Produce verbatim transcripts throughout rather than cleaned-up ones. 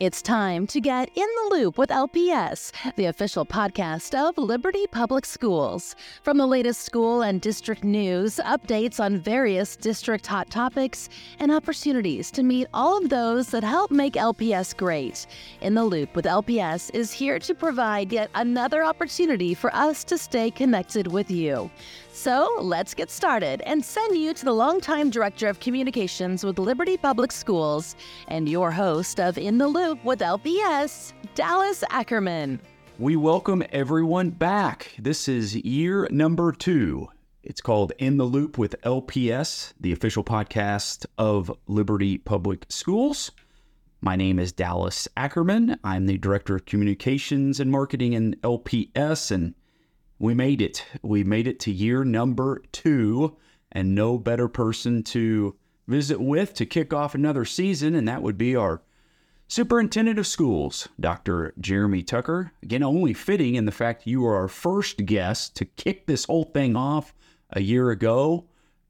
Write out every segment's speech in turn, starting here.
It's time to get in the loop with L P S, the official podcast of Liberty Public Schools. From the latest school and district news, updates on various district hot topics, and opportunities to meet all of those that help make L P S great. In the Loop with L P S is here to provide yet another opportunity for us to stay connected with you. So let's get started and send you to the longtime Director of Communications with Liberty Public Schools and your host of In the Loop with L P S, Dallas Ackerman. We welcome everyone back. This is year number two. It's called In the Loop with L P S, the official podcast of Liberty Public Schools. My name is Dallas Ackerman. I'm the Director of Communications and Marketing in L P S, and we made it. We made it to year number two, and no better person to visit with to kick off another season, and that would be our Superintendent of Schools, Doctor Jeremy Tucker. Again, only fitting in the fact you were our first guest to kick this whole thing off a year ago,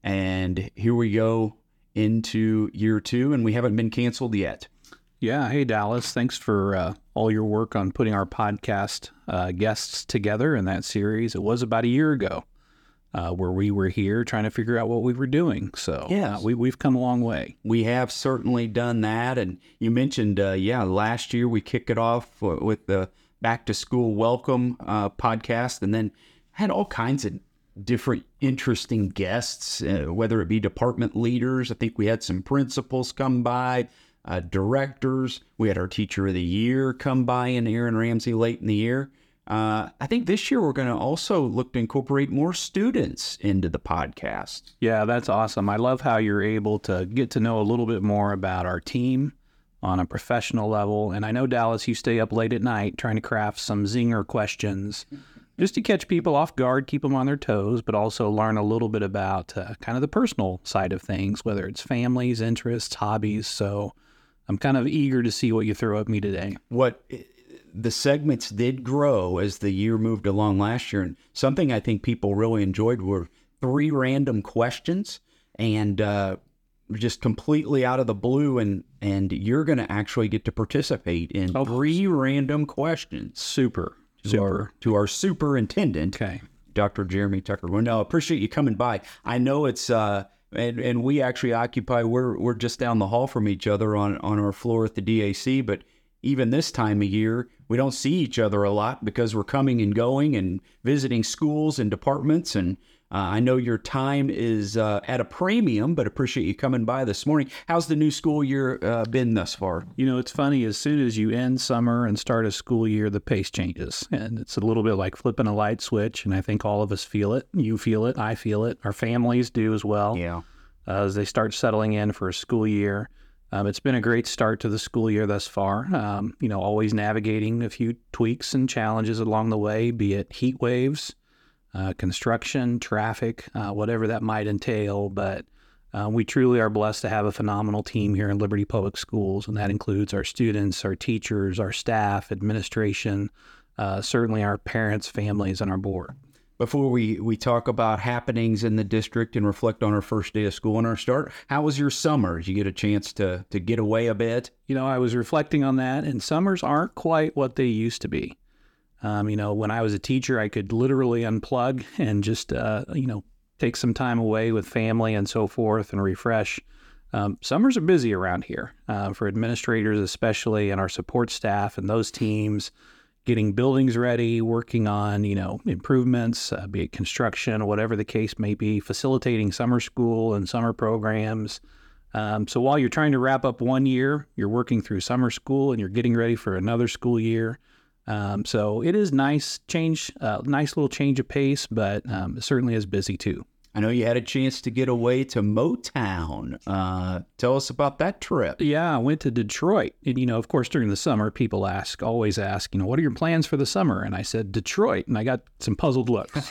and here we go into year two, and we haven't been canceled yet. Yeah. Hey, Dallas. Thanks for uh, all your work on putting our podcast uh, guests together in that series. It was about a year ago uh, where we were here trying to figure out what we were doing. So yes. uh, we, we've come a long way. We have certainly done that. And you mentioned, uh, yeah, last year we kicked it off with the Back to School Welcome uh, podcast, and then had all kinds of different interesting guests, uh, whether it be department leaders. I think we had some principals come by. Uh, directors. We had our Teacher of the Year come by in Aaron Ramsey late in the year. Uh, I think this year we're going to also look to incorporate more students into the podcast. Yeah, that's awesome. I love how you're able to get to know a little bit more about our team on a professional level. And I know, Dallas, you stay up late at night trying to craft some zinger questions just to catch people off guard, keep them on their toes, but also learn a little bit about uh, kind of the personal side of things, whether it's families, interests, hobbies. So I'm kind of eager to see what you throw at me today. What the segments did grow as the year moved along last year, and something I think people really enjoyed were three random questions, and uh, just completely out of the blue, and and you're going to actually get to participate in oh, three random questions. Super, to super. Our, to our superintendent, okay, Doctor Jeremy Tucker. Well, no, I appreciate you coming by. I know it's. Uh, And and we actually occupy, we're we're just down the hall from each other on, on our floor at the D A C, but even this time of year, we don't see each other a lot because we're coming and going and visiting schools and departments, and uh, I know your time is uh, at a premium, but appreciate you coming by this morning. How's the new school year uh, been thus far? You know, it's funny, as soon as you end summer and start a school year, the pace changes, and it's a little bit like flipping a light switch, and I think all of us feel it. You feel it, I feel it, our families do as well. Yeah. Uh, as they start settling in for a school year. Um, it's been a great start to the school year thus far. Um, you know, always navigating a few tweaks and challenges along the way, be it heat waves, uh, construction, traffic, uh, whatever that might entail. But uh, we truly are blessed to have a phenomenal team here in Liberty Public Schools, and that includes our students, our teachers, our staff, administration, uh, certainly our parents, families, and our board. Before we, we talk about happenings in the district and reflect on our first day of school and our start, how was your summer? Did you get a chance to, to get away a bit? You know, I was reflecting on that, and summers aren't quite what they used to be. Um, you know, when I was a teacher, I could literally unplug and just, uh, you know, take some time away with family and so forth and refresh. Um, summers are busy around here uh, for administrators especially, and our support staff and those teams, getting buildings ready, working on, you know, improvements, uh, be it construction, whatever the case may be, facilitating summer school and summer programs. Um, so while you're trying to wrap up one year, you're working through summer school and you're getting ready for another school year. Um, so it is nice change, uh, nice little change of pace, but um, it certainly is busy too. I know you had a chance to get away to Motown. Uh, tell us about that trip. Yeah, I went to Detroit. And, you know, of course, during the summer, people ask, always ask, you know, what are your plans for the summer? And I said, Detroit. And I got some puzzled looks.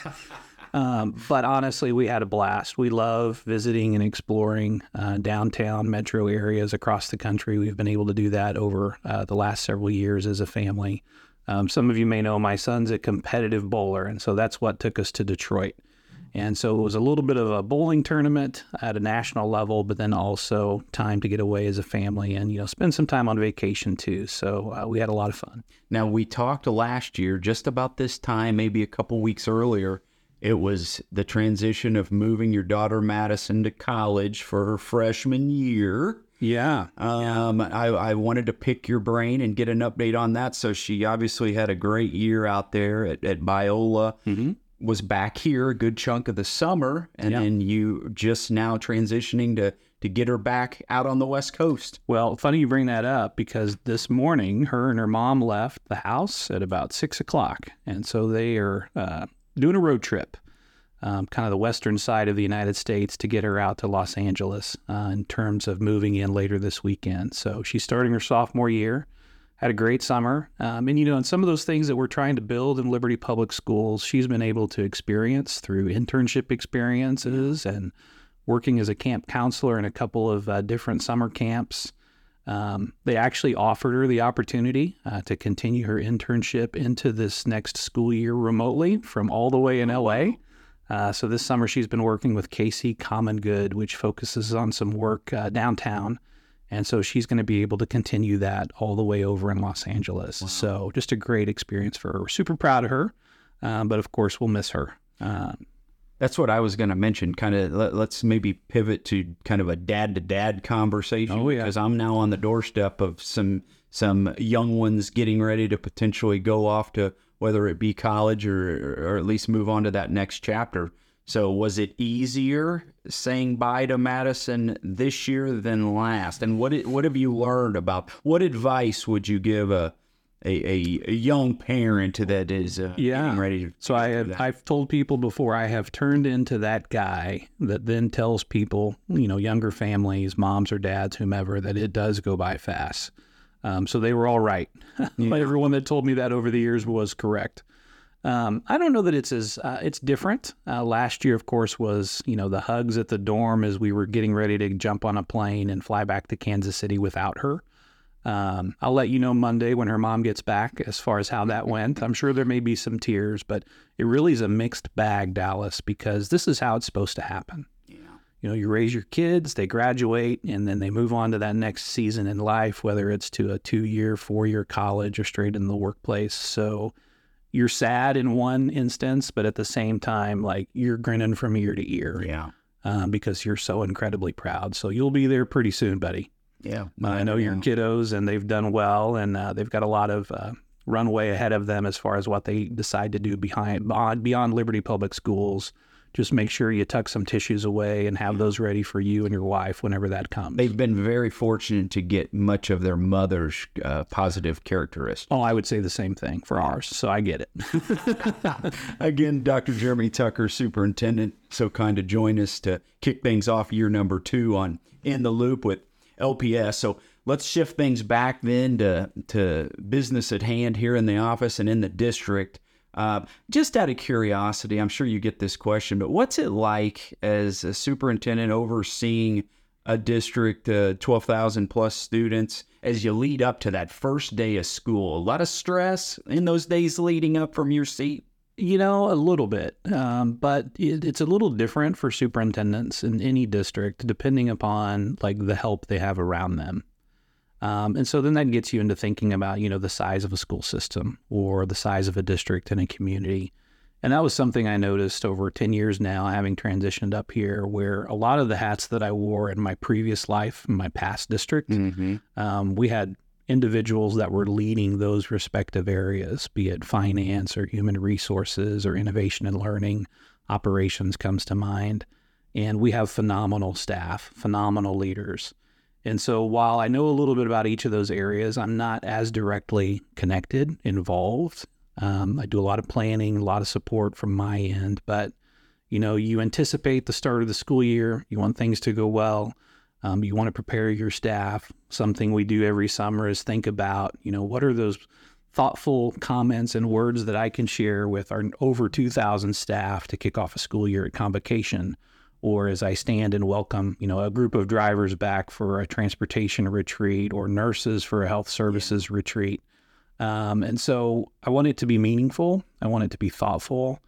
um, but honestly, we had a blast. We love visiting and exploring uh, downtown metro areas across the country. We've been able to do that over uh, the last several years as a family. Um, some of you may know my son's a competitive bowler, and so that's what took us to Detroit. And so it was a little bit of a bowling tournament at a national level, but then also time to get away as a family and, you know, spend some time on vacation too. So uh, we had a lot of fun. Now, we talked last year, just about this time, maybe a couple weeks earlier, it was the transition of moving your daughter Madison to college for her freshman year. Yeah. Um, I, I wanted to pick your brain and get an update on that. So she obviously had a great year out there at, at Biola. Mm-hmm. Was back here a good chunk of the summer, and yeah. then you just now transitioning to to get her back out on the West Coast. Well, funny you bring that up, because this morning her and her mom left the house at about six o'clock, and so they are uh, doing a road trip, um, kind of the western side of the United States, to get her out to Los Angeles uh, in terms of moving in later this weekend. So she's starting her sophomore year. Had a great summer. Um, and, you know, and some of those things that we're trying to build in Liberty Public Schools, she's been able to experience through internship experiences and working as a camp counselor in a couple of uh, different summer camps. Um, they actually offered her the opportunity uh, to continue her internship into this next school year remotely from all the way in L A. Uh, so this summer she's been working with K C Common Good, which focuses on some work uh, downtown. And so she's going to be able to continue that all the way over in Los Angeles. Wow. So just a great experience for her. We're super proud of her, um, but of course we'll miss her. Um, That's what I was going to mention. Kind of let, let's maybe pivot to kind of a dad-to-dad conversation. Oh, yeah. Because I'm now on the doorstep of some some young ones getting ready to potentially go off to whether it be college or or at least move on to that next chapter. So was it easier saying bye to Madison this year than last? And what what have you learned about, what advice would you give a a, a young parent that is uh, yeah. getting ready to So I have, that? I've told people before, I have turned into that guy that then tells people, you know, younger families, moms or dads, whomever, that it does go by fast. Um, so they were all right. Yeah. Everyone that told me that over the years was correct. Um, I don't know that it's as, uh, it's different. Uh, last year, of course, was, you know, the hugs at the dorm as we were getting ready to jump on a plane and fly back to Kansas City without her. Um, I'll let you know Monday when her mom gets back as far as how that went. I'm sure there may be some tears, but it really is a mixed bag, Dallas, because this is how it's supposed to happen. Yeah. You know, you raise your kids, they graduate, and then they move on to that next season in life, whether it's to a two-year, four-year college or straight in the workplace. So you're sad in one instance, but at the same time, like, you're grinning from ear to ear. Yeah. Um, because you're so incredibly proud. So you'll be there pretty soon, buddy. Yeah. Uh, I know your kiddos, and they've done well, and uh, they've got a lot of uh, runway ahead of them as far as what they decide to do behind beyond, beyond Liberty Public Schools. Just make sure you tuck some tissues away and have those ready for you and your wife whenever that comes. They've been very fortunate to get much of their mother's uh, positive characteristics. Oh, I would say the same thing for ours, so I get it. Again, Doctor Jeremy Tucker, Superintendent, so kind to join us to kick things off year number two on In the Loop with L P S. So let's shift things back then to, to business at hand here in the office and in the district. Uh, just out of curiosity, I'm sure you get this question, but what's it like as a superintendent overseeing a district, uh, twelve thousand plus students, as you lead up to that first day of school? A lot of stress in those days leading up from your seat? You know, a little bit, um, but it, it's a little different for superintendents in any district, depending upon like the help they have around them. Um, and so then that gets you into thinking about, you know, the size of a school system or the size of a district in a community. And that was something I noticed over ten years now, having transitioned up here, where a lot of the hats that I wore in my previous life, in my past district, mm-hmm. um, we had individuals that were leading those respective areas, be it finance or human resources or innovation and learning. Operations comes to mind. And we have phenomenal staff, phenomenal leaders. And so while I know a little bit about each of those areas, I'm not as directly connected, involved. Um, I do a lot of planning, a lot of support from my end. But, you know, you anticipate the start of the school year. You want things to go well. Um, you want to prepare your staff. Something we do every summer is think about, you know, what are those thoughtful comments and words that I can share with our over two thousand staff to kick off a school year at Convocation, or as I stand and welcome, you know, a group of drivers back for a transportation retreat or nurses for a health services yeah. retreat. Um, and so I want it to be meaningful. I want it to be thoughtful.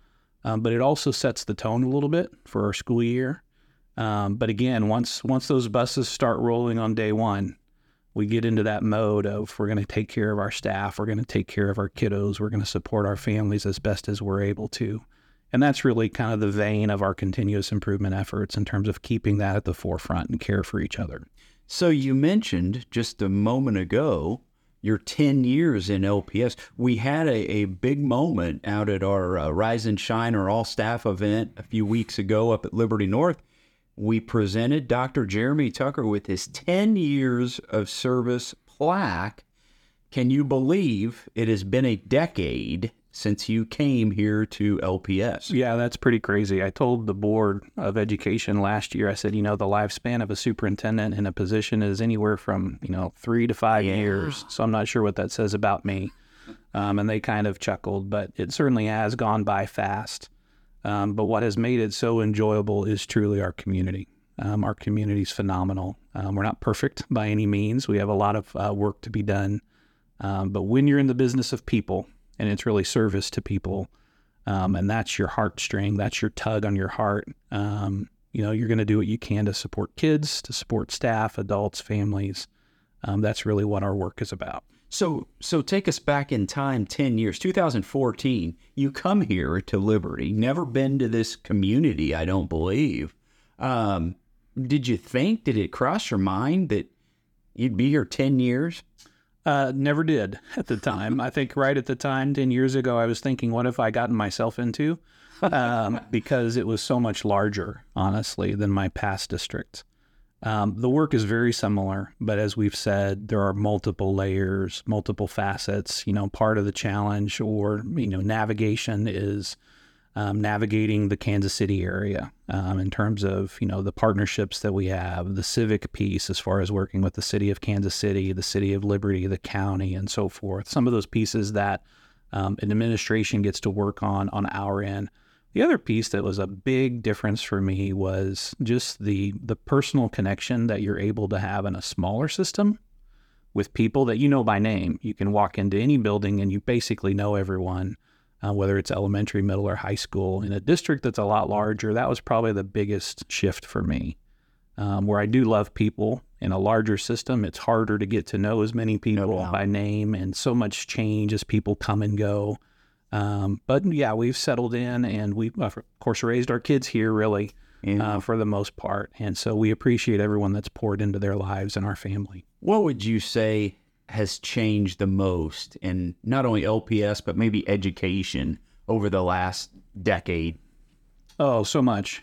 um, but it also sets the tone a little bit for our school year. Um, but again, once once those buses start rolling on day one, we get into that mode of we're going to take care of our staff, we're going to take care of our kiddos, we're going to support our families as best as we're able to. And that's really kind of the vein of our continuous improvement efforts in terms of keeping that at the forefront and care for each other. So you mentioned just a moment ago your ten years in L P S. We had a, a big moment out at our uh, Rise and Shine, our all-staff event a few weeks ago up at Liberty North. We presented Doctor Jeremy Tucker with his ten years of service plaque. Can you believe it has been a decade since you came here to L P S? Yeah, that's pretty crazy. I told the Board of Education last year, I said, you know, the lifespan of a superintendent in a position is anywhere from, you know, three to five Yeah. years. So I'm not sure what that says about me. Um, and they kind of chuckled, but it certainly has gone by fast. Um, but what has made it so enjoyable is truly our community. Um, our community is phenomenal. Um, we're not perfect by any means. We have a lot of uh, work to be done. Um, but when you're in the business of people, and it's really service to people, um, and that's your heartstring, that's your tug on your heart, um, you know, you're going to do what you can to support kids, to support staff, adults, families. Um, that's really what our work is about. So so take us back in time ten years, two thousand fourteen. You come here to Liberty, never been to this community, I don't believe. Um, did you think, did it cross your mind that you'd be here ten years? Uh, never did at the time. I think right at the time, ten years ago, I was thinking, what have I gotten myself into? Um, because it was so much larger, honestly, than my past district. Um, the work is very similar, but as we've said, there are multiple layers, multiple facets. You know, part of the challenge or, you know, navigation is um, navigating the Kansas City area um, in terms of, you know, the partnerships that we have, the civic piece as far as working with the city of Kansas City, the city of Liberty, the county, and so forth. Some of those pieces that um, an administration gets to work on on our end. The other piece that was a big difference for me was just the the personal connection that you're able to have in a smaller system with people that you know by name. You can walk into any building and you basically know everyone. Uh, whether it's elementary, middle, or high school. In a district that's a lot larger, that was probably the biggest shift for me. Um, where I do love people, in a larger system, it's harder to get to know as many people No doubt. by name, and so much change as people come and go. Um, but yeah, we've settled in, and we, uh, of course, raised our kids here, really, Yeah. uh, for the most part. And so we appreciate everyone that's poured into their lives and our family. What would you say has changed the most in not only L P S, but maybe education over the last decade? Oh, so much,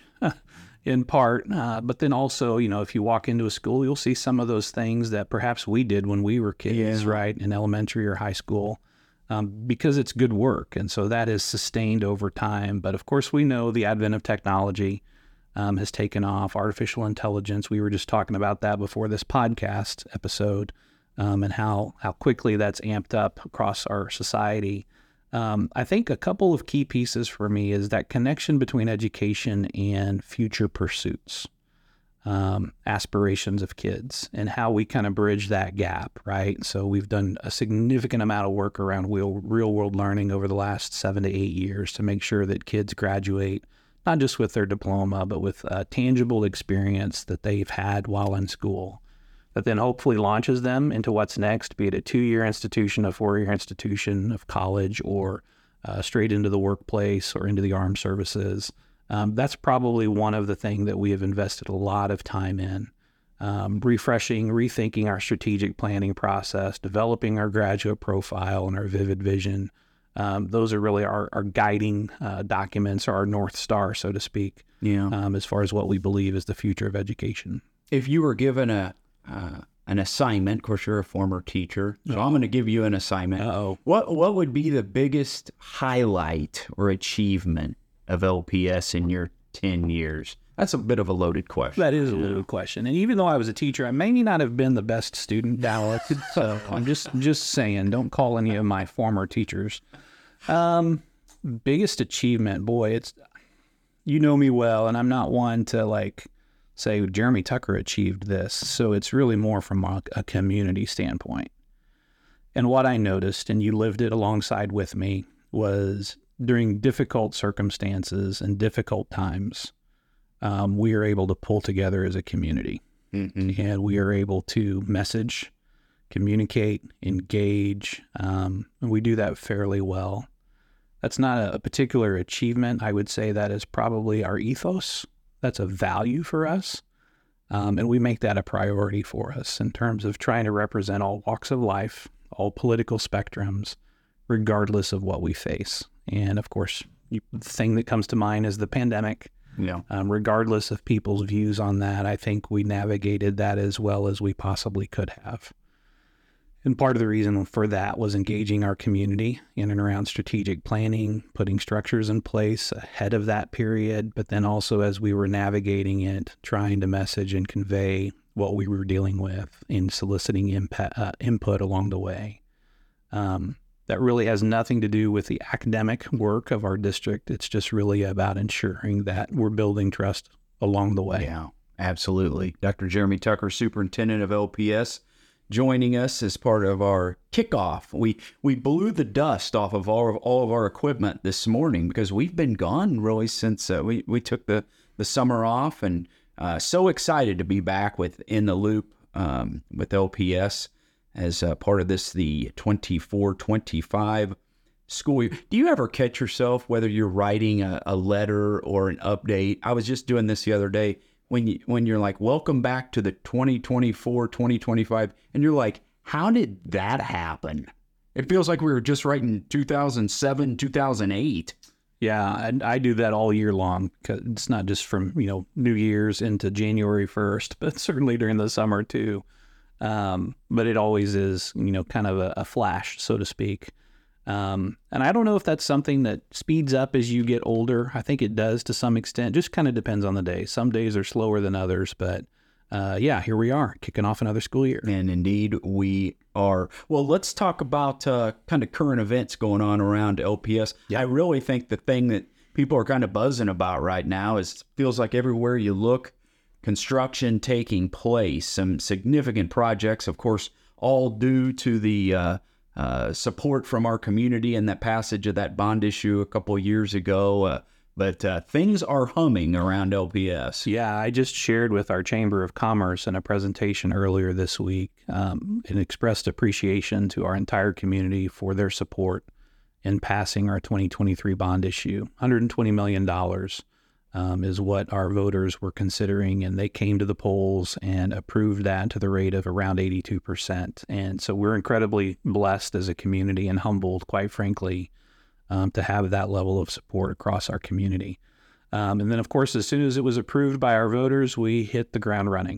in part. Uh, but then also, you know, if you walk into a school, you'll see some of those things that perhaps we did when we were kids, Yeah. right, in elementary or high school, um, because it's good work. And so that is sustained over time. But of course, we know the advent of technology um, has taken off, artificial intelligence. We were just talking about that before this podcast episode. Um, and how, how quickly that's amped up across our society. Um, I think a couple of key pieces for me is that connection between education and future pursuits, um, aspirations of kids, and how we kind of bridge that gap, right? So we've done a significant amount of work around real, real world learning over the last seven to eight years to make sure that kids graduate, not just with their diploma, but with a tangible experience that they've had while in school, that then hopefully launches them into what's next, be it a two-year institution, a four-year institution of college, or uh, straight into the workplace or into the armed services. Um, that's probably one of the things that we have invested a lot of time in, um, refreshing, rethinking our strategic planning process, developing our graduate profile and our vivid vision. Um, those are really our, our guiding uh, documents, or our North Star, so to speak, Yeah. um, as far as what we believe is the future of education. If you were given a uh, an assignment, of course, you're a former teacher, so I'm going to give you an assignment. Uh-oh. What what would be the biggest highlight or achievement of L P S in your ten years? That's a bit of a loaded question. That is a loaded question. And even though I was a teacher, I may not have been the best student down. So I'm just just saying, don't call any of my former teachers. Um, biggest achievement, boy, it's, you know me well, and I'm not one to like say Jeremy Tucker achieved this. So it's really more from a, a community standpoint. And what I noticed, and you lived it alongside with me, was during difficult circumstances and difficult times, um, we are able to pull together as a community. Mm-hmm. And we are able to message, communicate, engage, um, and we do that fairly well. That's not a, a particular achievement. I would say that is probably our ethos. That's a value for us. Um, and we make that a priority for us in terms of trying to represent all walks of life, all political spectrums, regardless of what we face. And of course, you, the thing that comes to mind is the pandemic. Yeah. Um, regardless of people's views on that, I think we navigated that as well as we possibly could have. And part of the reason for that was engaging our community in and around strategic planning, putting structures in place ahead of that period, but then also as we were navigating it, trying to message and convey what we were dealing with in soliciting impa- uh, input along the way. Um, that really has nothing to do with the academic work of our district. It's just really about ensuring that we're building trust along the way. Yeah, absolutely. Doctor Jeremy Tucker, Superintendent of L P S, joining us as part of our kickoff. We we blew the dust off of all of, all of our equipment this morning because we've been gone really since uh, we, we took the, the summer off, and uh, so excited to be back with In the Loop um, with L P S as uh, part of this, the twenty-four twenty-five school year. Do you ever catch yourself, whether you're writing a, a letter or an update? I was just doing this the other day. When you when you're like, welcome back to the twenty twenty-four twenty twenty-five, and you're like, how did that happen? It feels like we were just writing two thousand seven, two thousand eight. Yeah, and I do that all year long. 'Cause it's not just from, you know, New Year's into January first, but certainly during the summer too. Um, but it always is, you know, kind of a, a flash, so to speak. Um, and I don't know if that's something that speeds up as you get older. I think it does to some extent. Just kind of depends on the day. Some days are slower than others, but uh, yeah, here we are kicking off another school year. And indeed we are. Well, let's talk about uh, kind of current events going on around L P S. Yeah. I really think the thing that people are kind of buzzing about right now is feels like everywhere you look, construction taking place, some significant projects, of course, all due to the uh, uh, support from our community and that passage of that bond issue a couple of years ago. Uh, but uh, things are humming around L P S. Yeah, I just shared with our Chamber of Commerce in a presentation earlier this week um, and expressed appreciation to our entire community for their support in passing our twenty twenty-three bond issue. one hundred twenty million dollars. Um, is what our voters were considering, and they came to the polls and approved that to the rate of around eighty-two percent. And so we're incredibly blessed as a community and humbled, quite frankly, um, to have that level of support across our community. Um, and then, of course, as soon as it was approved by our voters, we hit the ground running.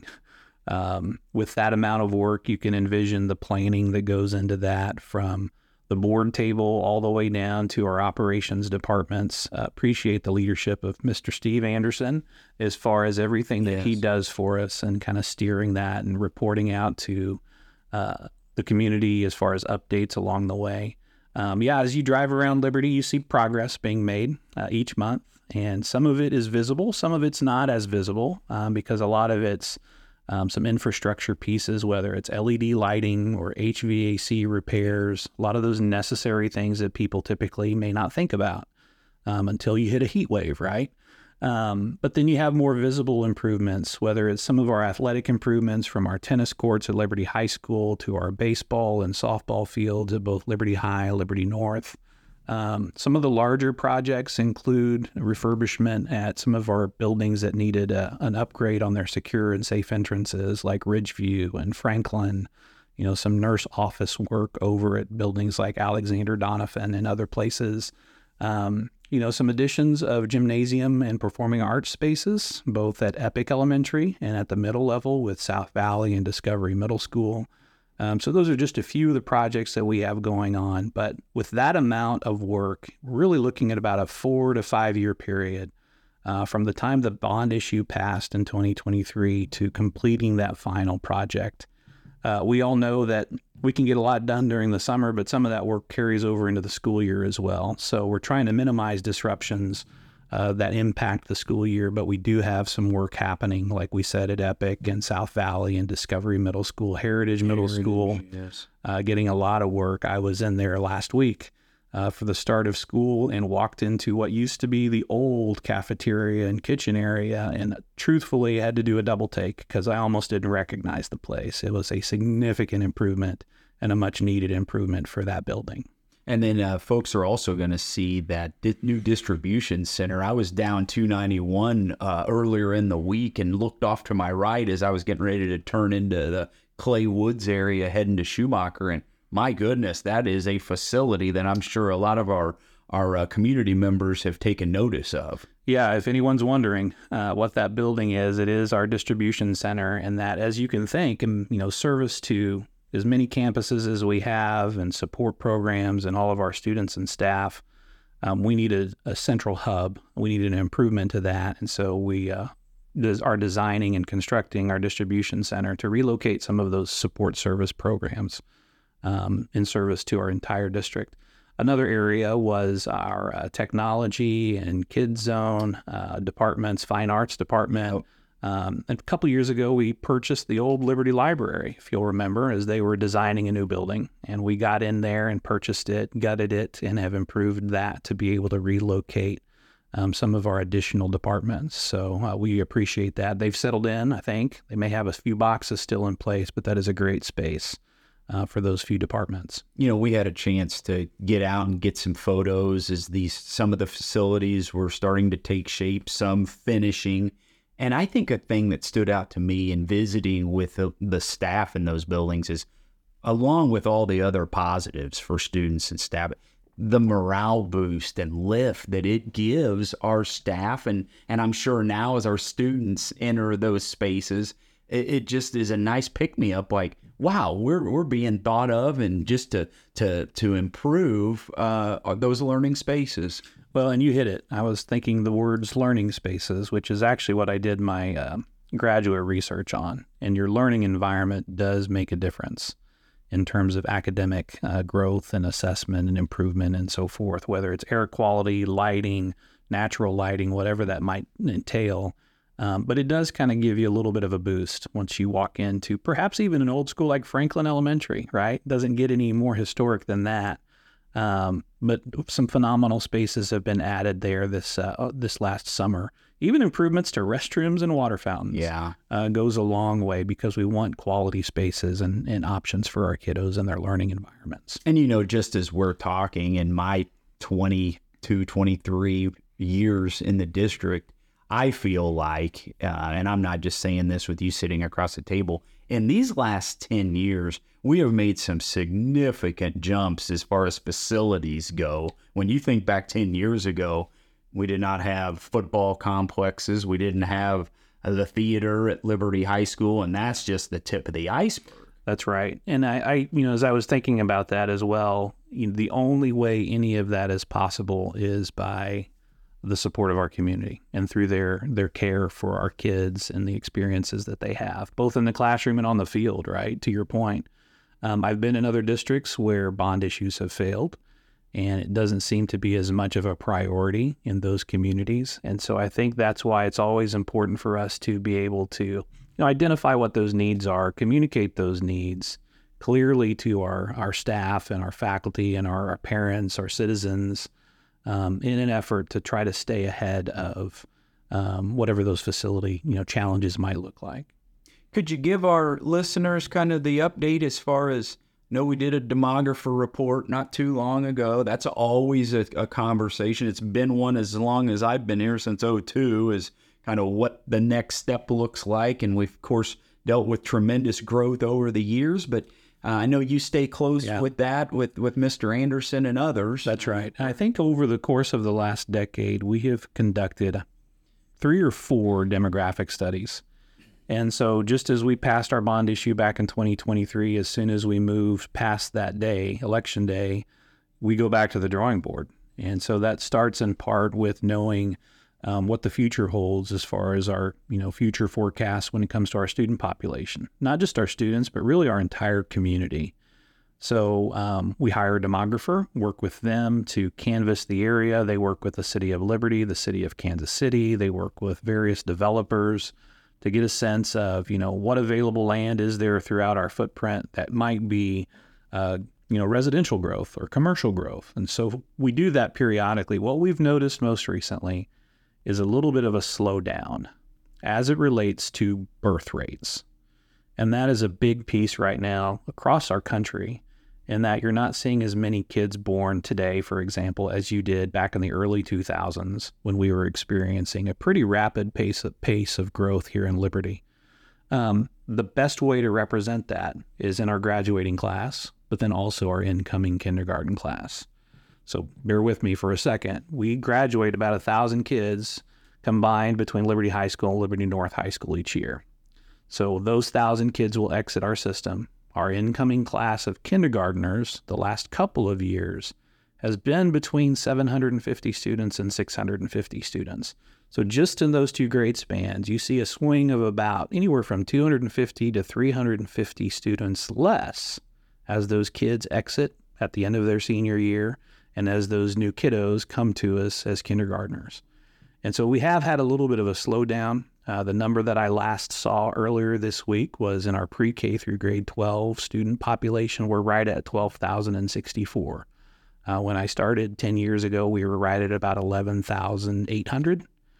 Um, with that amount of work, you can envision the planning that goes into that, from the board table all the way down to our operations departments. Uh, appreciate the leadership of Mister Steve Anderson as far as everything that yes. he does for us and kind of steering that and reporting out to uh, the community as far as updates along the way. Um, yeah, as you drive around Liberty, you see progress being made uh, each month, and some of it is visible, some of it's not as visible um, because a lot of it's Um, some infrastructure pieces, whether it's L E D lighting or H V A C repairs, a lot of those necessary things that people typically may not think about um, until you hit a heat wave, right? Um, but then you have more visible improvements, whether it's some of our athletic improvements from our tennis courts at Liberty High School to our baseball and softball fields at both Liberty High and Liberty North. Um, some of the larger projects include refurbishment at some of our buildings that needed a, an upgrade on their secure and safe entrances, like Ridgeview and Franklin. You know, some nurse office work over at buildings like Alexander Donovan and other places. Um, you know, some additions of gymnasium and performing arts spaces, both at Epic Elementary and at the middle level with South Valley and Discovery Middle School. Um, so those are just a few of the projects that we have going on. But with that amount of work, we're really looking at about a four to five year period uh, from the time the bond issue passed in twenty twenty-three to completing that final project. Uh, we all know that we can get a lot done during the summer, but some of that work carries over into the school year as well. So we're trying to minimize disruptions Uh, that impact the school year, but we do have some work happening, like we said, at Epic and South Valley and Discovery Middle School, Heritage Middle Heritage, School, yes. uh, getting a lot of work. I was in there last week uh, for the start of school and walked into what used to be the old cafeteria and kitchen area, and truthfully had to do a double take because I almost didn't recognize the place. It was a significant improvement and a much needed improvement for that building. And then uh, folks are also going to see that di- new distribution center. I was down two ninety-one uh, earlier in the week and looked off to my right as I was getting ready to turn into the Clay Woods area heading to Schumacher. And my goodness, that is a facility that I'm sure a lot of our, our uh, community members have taken notice of. Yeah, if anyone's wondering uh, what that building is, it is our distribution center, and that, as you can think, and you know, service to as many campuses as we have and support programs and all of our students and staff, um, we need a, a central hub. We need an improvement to that. And so we uh, des- are designing and constructing our distribution center to relocate some of those support service programs um, in service to our entire district. Another area was our uh, technology and kids zone uh, departments, fine arts department. Um, and a couple years ago, we purchased the old Liberty Library, if you'll remember, as they were designing a new building. And we got in there and purchased it, gutted it, and have improved that to be able to relocate um, some of our additional departments. So uh, we appreciate that. They've settled in, I think. They may have a few boxes still in place, but that is a great space uh, for those few departments. You know, we had a chance to get out and get some photos as these some of the facilities were starting to take shape, some finishing. And I think a thing that stood out to me in visiting with the, the staff in those buildings is, along with all the other positives for students and staff, the morale boost and lift that it gives our staff. And, and I'm sure now as our students enter those spaces, it, it just is a nice pick-me-up, like, wow, we're we're being thought of, and just to to to improve uh, those learning spaces. Well, and you hit it. I was thinking the words learning spaces, which is actually what I did my uh, graduate research on. And your learning environment does make a difference in terms of academic uh, growth and assessment and improvement and so forth, whether it's air quality, lighting, natural lighting, whatever that might entail. Um, but it does kind of give you a little bit of a boost once you walk into perhaps even an old school like Franklin Elementary, right? Doesn't get any more historic than that. Um, but some phenomenal spaces have been added there this uh, this last summer. Even improvements to restrooms and water fountains yeah. uh, goes a long way, because we want quality spaces and, and options for our kiddos and their learning environments. And, you know, just as we're talking, in my twenty-two, twenty-three years in the district, I feel like, uh, and I'm not just saying this with you sitting across the table, in these last ten years, we have made some significant jumps as far as facilities go. When you think back ten years ago, we did not have football complexes. We didn't have uh, the theater at Liberty High School, and that's just the tip of the iceberg. That's right. And I, I you know, as I was thinking about that as well, you know, the only way any of that is possible is by the support of our community and through their their care for our kids and the experiences that they have, both in the classroom and on the field, right? To your point. Um, I've been in other districts where bond issues have failed, and it doesn't seem to be as much of a priority in those communities. And so I think that's why it's always important for us to be able to, you know, identify what those needs are, communicate those needs clearly to our, our staff and our faculty and our, our parents, our citizens, um, in an effort to try to stay ahead of um, whatever those facility, you know, challenges might look like. Could you give our listeners kind of the update as far as, you know, we did a demographer report not too long ago. That's always a, a conversation. It's been one as long as I've been here, since oh two, is kind of what the next step looks like. And we've, of course, dealt with tremendous growth over the years, but uh, I know you stay close yeah. with that, with, with Mister Anderson and others. That's right. I think over the course of the last decade, we have conducted three or four demographic studies. And so just as we passed our bond issue back in twenty twenty-three, as soon as we moved past that day, election day, we go back to the drawing board. And so that starts in part with knowing um, what the future holds as far as our, you know, future forecasts when it comes to our student population. Not just our students, but really our entire community. So um, we hire a demographer, work with them to canvass the area. They work with the City of Liberty, the City of Kansas City. They work with various developers to get a sense of, you know, what available land is there throughout our footprint that might be uh, you know, residential growth or commercial growth. And so we do that periodically. What we've noticed most recently is a little bit of a slowdown as it relates to birth rates. And that is a big piece right now across our country, in that you're not seeing as many kids born today, for example, as you did back in the early two thousands when we were experiencing a pretty rapid pace of, pace of growth here in Liberty. Um, the best way to represent that is in our graduating class, but then also our incoming kindergarten class. So bear with me for a second. We graduate about a thousand kids combined between Liberty High School and Liberty North High School each year. So those thousand kids will exit our system. Our incoming class of kindergartners the last couple of years has been between seven hundred fifty students and six hundred fifty students. So just in those two grade spans, you see a swing of about anywhere from two hundred fifty to three hundred fifty students less as those kids exit at the end of their senior year and as those new kiddos come to us as kindergartners. And so we have had a little bit of a slowdown. Uh, the number that I last saw earlier this week was in our pre-K through grade twelve student population. We're right at twelve thousand sixty-four. Uh, when I started ten years ago, we were right at about eleven thousand eight hundred,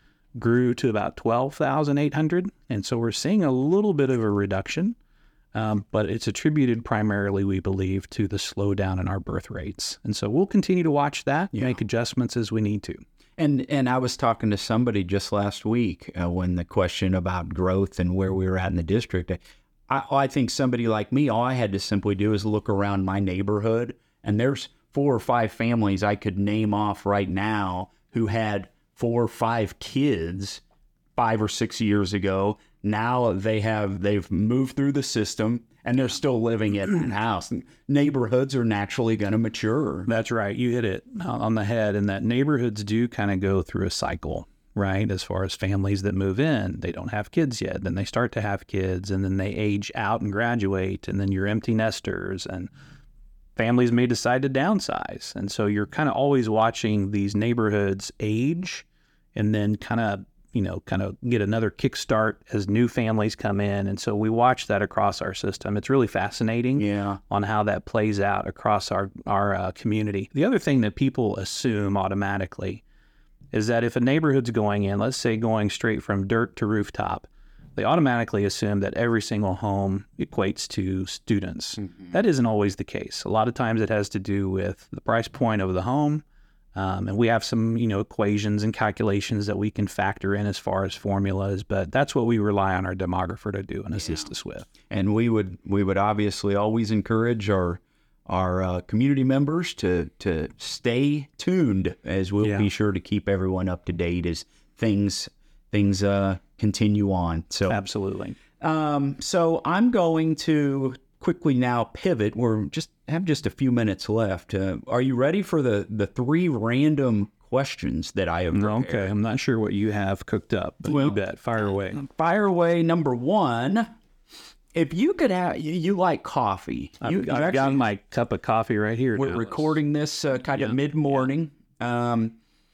grew to about twelve thousand eight hundred. And so we're seeing a little bit of a reduction, um, but it's attributed primarily, we believe, to the slowdown in our birth rates. And so we'll continue to watch that, yeah. make adjustments as we need to. And and I was talking to somebody just last week uh, when the question about growth and where we were at in the district, I, I think somebody like me, all I had to simply do is look around my neighborhood, and there's four or five families I could name off right now who had four or five kids five or six years ago. Now they have, they've moved through the system and they're still living at that house. And neighborhoods are naturally going to mature. That's right. You hit it on the head, and that neighborhoods do kind of go through a cycle, right? As far as families that move in, they don't have kids yet. Then they start to have kids, and then they age out and graduate, and then you're empty nesters, and families may decide to downsize. And so you're kind of always watching these neighborhoods age and then kind of you know, kind of get another kickstart as new families come in. And so we watch that across our system. It's really fascinating yeah. on how that plays out across our, our uh, community. The other thing that people assume automatically is that if a neighborhood's going in, let's say going straight from dirt to rooftop, they automatically assume that every single home equates to students. Mm-hmm. That isn't always the case. A lot of times it has to do with the price point of the home. Um, and we have some, you know, equations and calculations that we can factor in as far as formulas, but that's what we rely on our demographer to do and yeah. assist us with. And we would we would obviously always encourage our our uh, community members to to stay tuned, as we'll yeah. be sure to keep everyone up to date as things things uh, continue on. So absolutely. Um, so I'm going to quickly now pivot. We're just have just a few minutes left. Uh, are you ready for the, the three random questions that I have prepared? Okay, I'm not sure what you have cooked up, but well, you bet. Fire away. Fire away. Number one, if you could have, you, you like coffee. I've, you, I've actually, got my cup of coffee right here. We're now. recording this uh, kind yeah. of mid-morning. Yeah. Um,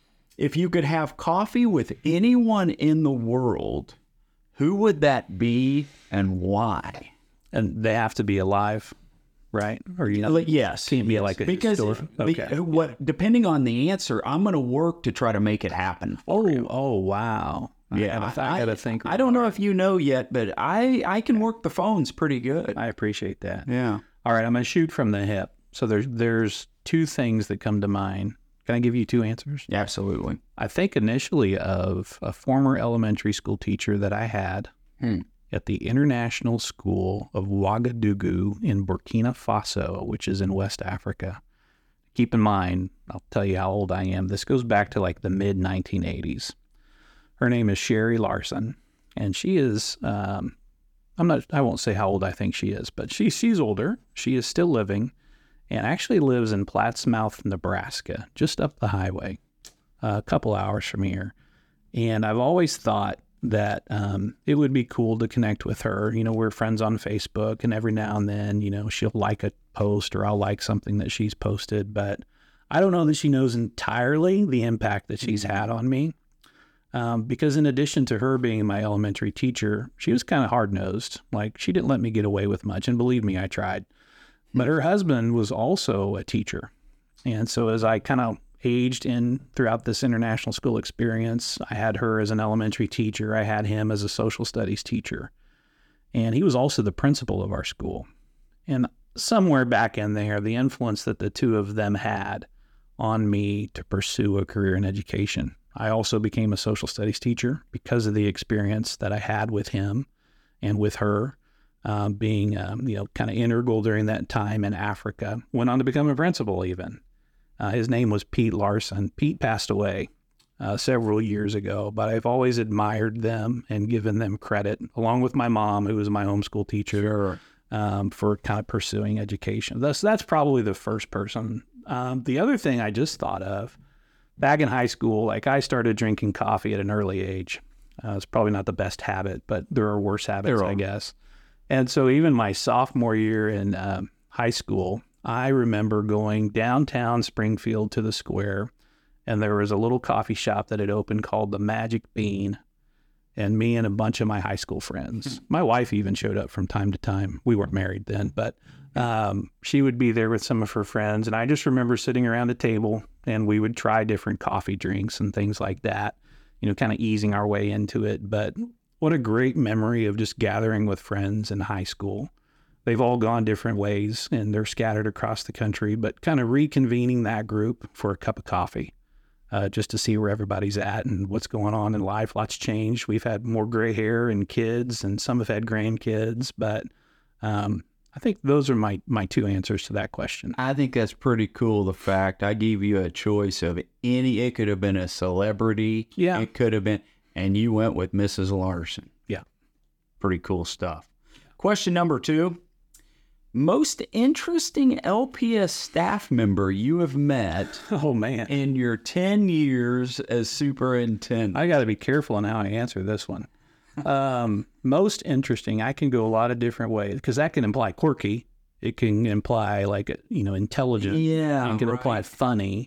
if you could have coffee with anyone in the world, who would that be and why? And they have to be alive, right? Or you know, yes, can't be yes. like a because historian. Okay. what depending on the answer, I'm going to work to try to make it happen. Oh, you. oh, wow. Yeah, I, I, I got to think. I don't know if you know yet, but I I can work the phones pretty good. I appreciate that. Yeah. All right, I'm going to shoot from the hip. So there's there's two things that come to mind. Can I give you two answers? Yeah, absolutely. I think initially of a former elementary school teacher that I had. Hmm. At the International School of Ouagadougou in Burkina Faso, which is in West Africa. Keep in mind, I'll tell you how old I am. This goes back to like the mid nineteen eighties. Her name is Sherry Larson, and she is, um, I'm not, I won't say how old I think she is, but she, she's older. She is still living and actually lives in Plattsmouth, Nebraska, just up the highway, uh, a couple hours from here. And I've always thought that um, it would be cool to connect with her. You know, we're friends on Facebook, and every now and then, you know, she'll like a post or I'll like something that she's posted, but I don't know that she knows entirely the impact that she's had on me. Um, because in addition to her being my elementary teacher, she was kind of hard-nosed. Like, she didn't let me get away with much, and believe me, I tried. But her husband was also a teacher. And so as I kind of aged in throughout this international school experience, I had her as an elementary teacher. I had him as a social studies teacher. And he was also the principal of our school. And somewhere back in there, the influence that the two of them had on me to pursue a career in education. I also became a social studies teacher because of the experience that I had with him and with her, uh, being um, you know kind of integral during that time in Africa. Went on to become a principal even. Uh, his name was Pete Larson. Pete passed away uh, several years ago, but I've always admired them and given them credit, along with my mom, who was my homeschool teacher, Sure. um, for kind of pursuing education. That's, that's probably the first person. Um, the other thing I just thought of, back in high school, like I started drinking coffee at an early age. Uh, it's probably not the best habit, but there are worse habits, There are. I guess. And so even my sophomore year in um, high school, I remember going downtown Springfield to the square, and there was a little coffee shop that had opened called the Magic Bean. And me and a bunch of my high school friends, my wife even showed up from time to time. We weren't married then, but um, she would be there with some of her friends. And I just remember sitting around a table and we would try different coffee drinks and things like that, you know, kind of easing our way into it. But what a great memory of just gathering with friends in high school. They've all gone different ways and they're scattered across the country, but kind of reconvening that group for a cup of coffee. Uh, just to see where everybody's at and what's going on in life. Lots changed. We've had more gray hair and kids, and some have had grandkids. But um, I think those are my, my two answers to that question. I think that's pretty cool. The fact I gave you a choice of any, it could have been a celebrity. Yeah. It could have been, and you went with Missus Larson. Yeah. Pretty cool stuff. Question number two. Most interesting L P S staff member you have met Oh, man. in your ten years as superintendent? I got to be careful in how I answer this one. Um, most interesting, I can go a lot of different ways because that can imply quirky. It can imply like, you know, intelligent. Yeah, It can right. imply funny.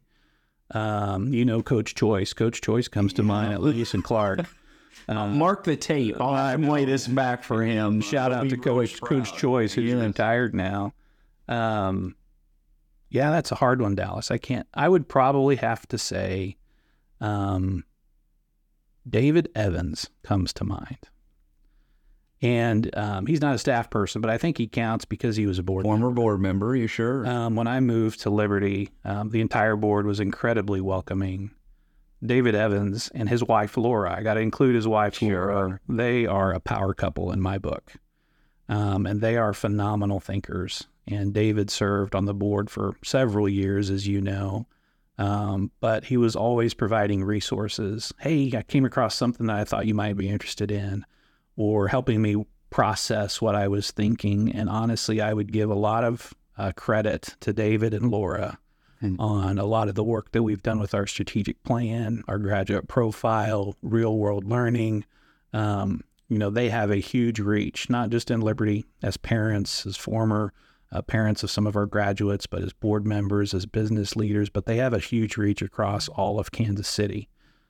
Um, you know, Coach Choice. Coach Choice comes to mind, at least in Clark. Mark the tape. Oh, I play this back for him. Shout out to Coach Coach Choice, who's Yes. retired now. Um, yeah, that's a hard one, Dallas. I can't. I would probably have to say, um, David Evans comes to mind, and um, he's not a staff person, but I think he counts because he was a board Former board member, you sure? Um, when I moved to Liberty, um, the entire board was incredibly welcoming. David Evans and his wife, Laura, I got to include his wife, Sure. Laura. They are a power couple in my book. Um, and they are phenomenal thinkers. And David served on the board for several years, as you know. Um, but he was always providing resources. Hey, I came across something that I thought you might be interested in, or helping me process what I was thinking. And honestly, I would give a lot of uh, credit to David and Laura on a lot of the work that we've done with our strategic plan, our graduate profile, real world learning. Um, you know, they have a huge reach, not just in Liberty as parents, as former uh, parents of some of our graduates, but as board members, as business leaders, but they have a huge reach across all of Kansas City.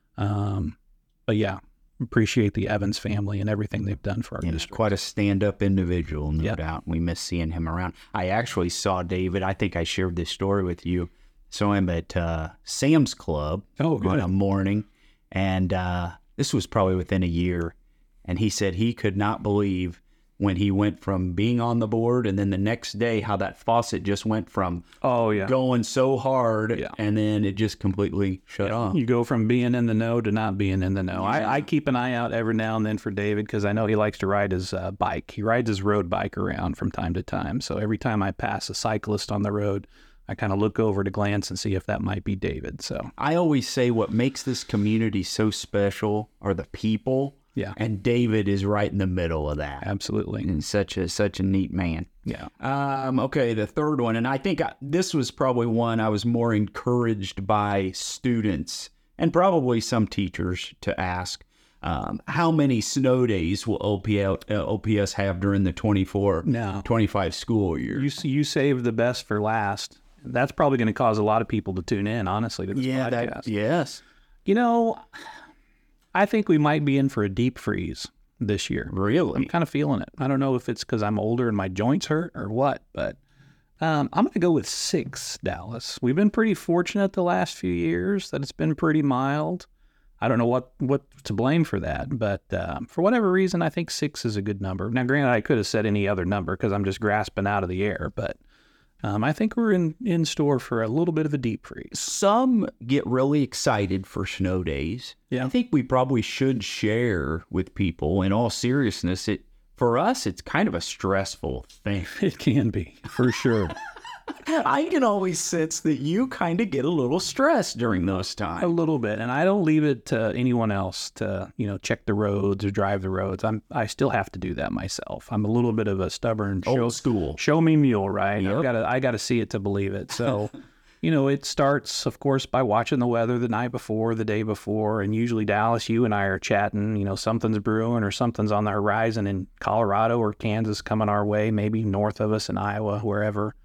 Um, but yeah, appreciate the Evans family and everything they've done for our Yeah, district. quite a stand-up individual, no Yep. doubt. We miss seeing him around. I actually saw David. I think I shared this story with you. Saw him at uh, Sam's Club Oh, good. on a morning, and uh, this was probably within a year. And he said he could not believe when he went from being on the board and then the next day how that faucet just went from Oh, yeah. going so hard Yeah. and then it just completely shut off. You go from being in the know to not being in the know. I, I keep an eye out every now and then for David because I know he likes to ride his uh, bike. He rides his road bike around from time to time. So every time I pass a cyclist on the road, I kind of look over to glance and see if that might be David. So I always say what makes this community so special are the people. Yeah. And David is right in the middle of that. absolutely. And such a such a neat man. Yeah. Um, okay, the third one, and I think I, this was probably one I was more encouraged by students and probably some teachers to ask. Um, how many snow days will O P L, uh, O P S have during the twenty-four No. twenty-five school year? You you saved the best for last. That's probably going to cause a lot of people to tune in, honestly, to this yeah, podcast. that, yes. You know, I think we might be in for a deep freeze this year. Really? I'm kind of feeling it. I don't know if it's because I'm older and my joints hurt or what, but Um, I'm going to go with six, Dallas. We've been pretty fortunate the last few years that it's been pretty mild. I don't know what, what to blame for that, but um, for whatever reason, I think six is a good number. Now, granted, I could have said any other number because I'm just grasping out of the air, but um, I think we're in, in store for a little bit of a deep freeze. Some get really excited for snow days. Yeah. I think we probably should share with people, in all seriousness, it for us, it's kind of a stressful thing. It can be, for sure. I can always sense that you kind of get a little stressed during those A times. little bit, and I don't leave it to anyone else to, you know, check the roads or drive the roads. I'm, I still have to do that myself. I'm a little bit of a stubborn show, Old school. show me mule, right? Yep. I've got to, I got to see it to believe it. So, you know, it starts, of course, by watching the weather the night before, the day before, and usually Dallas, you and I are chatting. You know, something's brewing or something's on the horizon in Colorado or Kansas coming our way, maybe north of us in Iowa, wherever.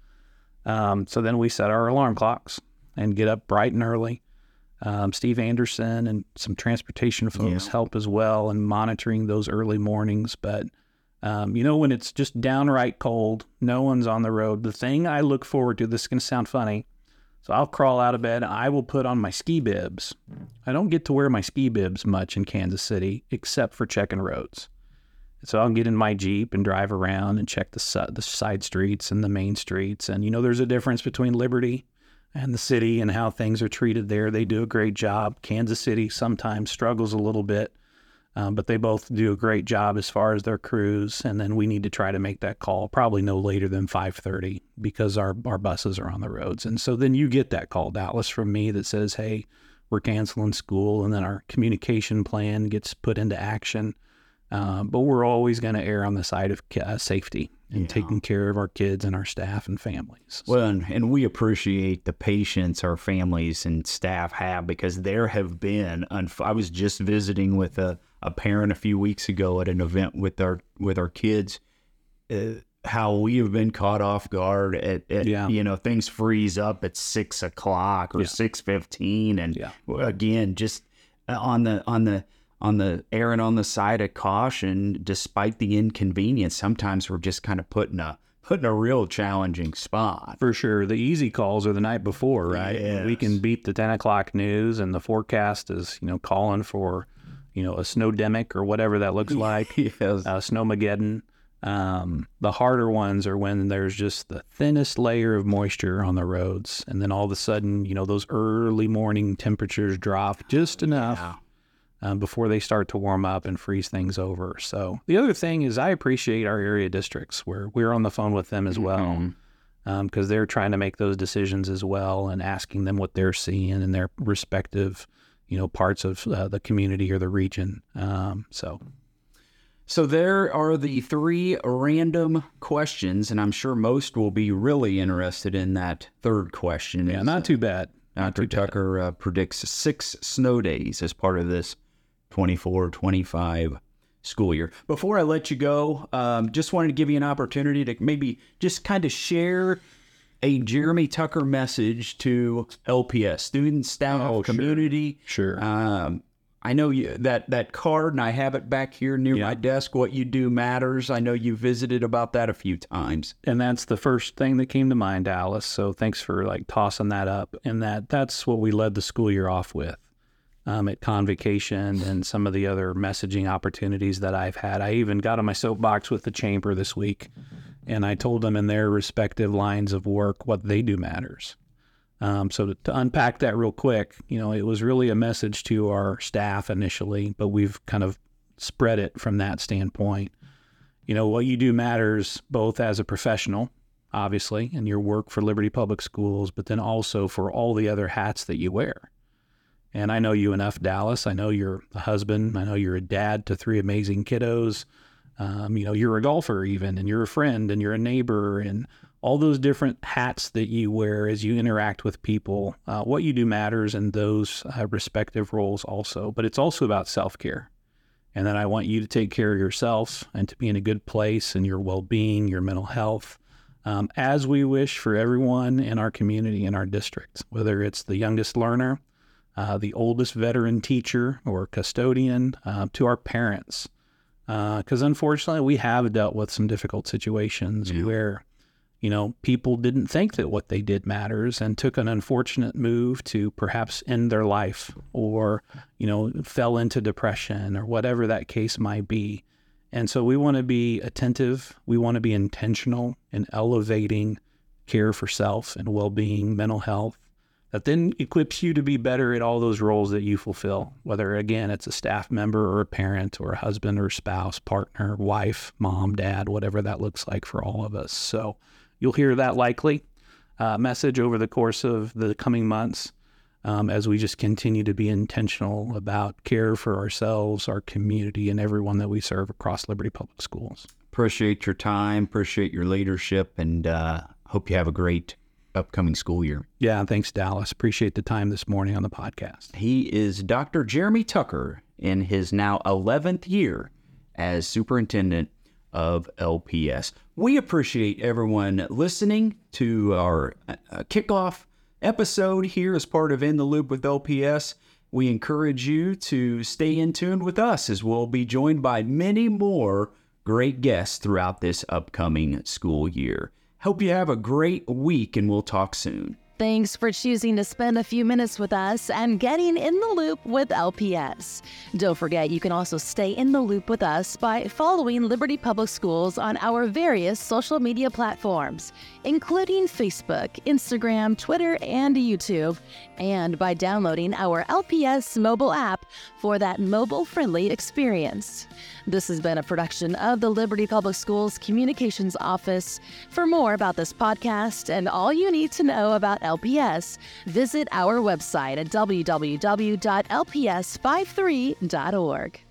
Um, so then we set our alarm clocks and get up bright and early. Um, Steve Anderson and some transportation folks Yeah. help as well in monitoring those early mornings. But, um, you know, when it's just downright cold, no one's on the road. The thing I look forward to, this is going to sound funny. So I'll crawl out of bed. I will put on my ski bibs. I don't get to wear my ski bibs much in Kansas City, except for checking roads. So I'll get in my Jeep and drive around and check the si- the side streets and the main streets. And, you know, there's a difference between Liberty and the city and how things are treated there. They do a great job. Kansas City sometimes struggles a little bit, um, but they both do a great job as far as their crews. And then we need to try to make that call probably no later than five thirty because our, our buses are on the roads. And so then you get that call, Dallas, from me that says, hey, we're canceling school. And then our communication plan gets put into action. Uh, but we're always going to err on the side of uh, safety and Yeah. taking care of our kids and our staff and families. Well, and, and we appreciate the patience our families and staff have, because there have been, unf- I was just visiting with a, a parent a few weeks ago at an event with our with our kids, uh, how we have been caught off guard at, at Yeah. you know, things freeze up at six o'clock or Yeah. six fifteen. And Yeah. again, just on the, on the, on the erring on the side of caution, despite the inconvenience, sometimes we're just kind of put in a put in a real challenging spot. For sure. The easy calls are the night before, right? Yes. We can beat the ten o'clock news and the forecast is, you know, calling for, you know, a snowdemic or whatever that looks like, Yes. uh, snowmageddon. Um, the harder ones are when there's just the thinnest layer of moisture on the roads. And then all of a sudden, you know, those early morning temperatures drop just enough. Yeah. Um, before they start to warm up and freeze things over. So the other thing is I appreciate our area districts where we're on the phone with them as well, Mhm. um, because they're trying to make those decisions as well and asking them what they're seeing in their respective, you know, parts of uh, the community or the region. Um, so So there are the three random questions, and I'm sure most will be really interested in that third question. yeah, Is, not too bad. Doctor Tucker uh, predicts six snow days as part of this twenty-four twenty-five school year. Before I let you go, um, just wanted to give you an opportunity to maybe just kind of share a Jeremy Tucker message to L P S, students, staff, Oh, sure. community. Sure. Um, I know you, that, that card, and I have it back here near Yeah. my desk. What you do matters. I know you visited about that a few times. And that's the first thing that came to mind, Alice. So thanks for like tossing that up. And that that's what we led the school year off with um, at Convocation and some of the other messaging opportunities that I've had. I even got on my soapbox with the chamber this week, and I told them in their respective lines of work what they do matters. Um, so to, to unpack that real quick, you know, it was really a message to our staff initially, but we've kind of spread it from that standpoint. You know, what you do matters both as a professional, obviously, in your work for Liberty Public Schools, but then also for all the other hats that you wear. And I know you enough, Dallas. I know you're a husband. I know you're a dad to three amazing kiddos. Um, you know, you're a golfer even, and you're a friend, and you're a neighbor, and all those different hats that you wear as you interact with people. Uh, what you do matters in those uh, respective roles also, but it's also about self-care. And then I want you to take care of yourself and to be in a good place and your well-being, your mental health, um, as we wish for everyone in our community, in our district, whether it's the youngest learner, uh, the oldest veteran teacher or custodian, uh, to our parents. Because uh, unfortunately, we have dealt with some difficult situations Yeah. where, you know, people didn't think that what they did matters and took an unfortunate move to perhaps end their life or, you know, fell into depression or whatever that case might be. And so we want to be attentive. We want to be intentional in elevating care for self and well-being, mental health, that then equips you to be better at all those roles that you fulfill, whether, again, it's a staff member or a parent or a husband or spouse, partner, wife, mom, dad, whatever that looks like for all of us. So you'll hear that likely uh, message over the course of the coming months um, as we just continue to be intentional about care for ourselves, our community, and everyone that we serve across Liberty Public Schools. Appreciate your time, appreciate your leadership, and uh, hope you have a great upcoming school year. Yeah, thanks, Dallas. Appreciate the time this morning on the podcast. He is Doctor Jeremy Tucker in his now eleventh year as superintendent of L P S. We appreciate everyone listening to our uh, kickoff episode here as part of In the Loop with L P S. We encourage you to stay in tune with us as we'll be joined by many more great guests throughout this upcoming school year. Hope you have a great week, and we'll talk soon. Thanks for choosing to spend a few minutes with us and getting in the loop with L P S. Don't forget, you can also stay in the loop with us by following Liberty Public Schools on our various social media platforms, including Facebook, Instagram, Twitter, and YouTube, and by downloading our L P S mobile app for that mobile-friendly experience. This has been a production of the Liberty Public Schools Communications Office. For more about this podcast and all you need to know about L P S, visit our website at w w w dot l p s five three dot org.